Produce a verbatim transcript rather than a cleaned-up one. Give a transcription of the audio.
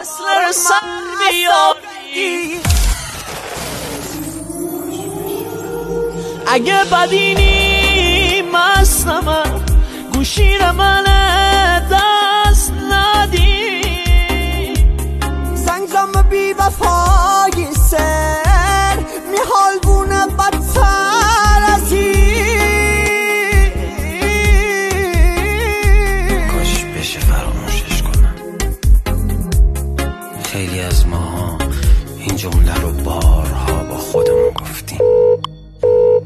مثل سر بیاری. اگه بدینی مستم گوشیر من دست ندی، زنگزم بی وفای سر میحال بونه بدتر از این. کاش بشه فراموشش کنم. خیلی از ماها این جمله رو با